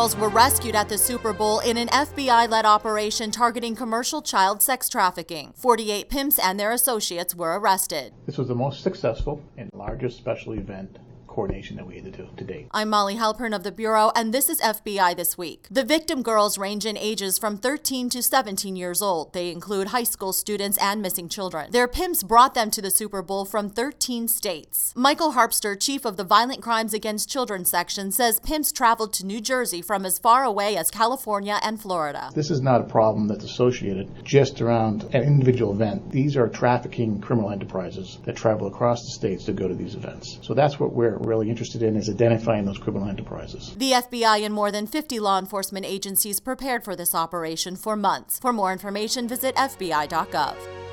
girls were rescued at the Super Bowl in an FBI-led operation targeting commercial child sex trafficking. 48 pimps and their associates were arrested. This was the most successful and largest special event coordination that we had to do to date. I'm Molly Halpern of the Bureau, and this is FBI This Week. The victim girls range in ages from 13 to 17 years old. They include high school students and missing children. Their pimps brought them to the Super Bowl from 13 states. Michael Harpster, chief of the Violent Crimes Against Children section, says pimps traveled to New Jersey from as far away as California and Florida. This is not a problem that's associated just around an individual event. These are trafficking criminal enterprises that travel across the states to go to these events. So that's what we're really interested in, is identifying those criminal enterprises. The FBI and more than 50 law enforcement agencies prepared for this operation for months. For more information, visit FBI.gov.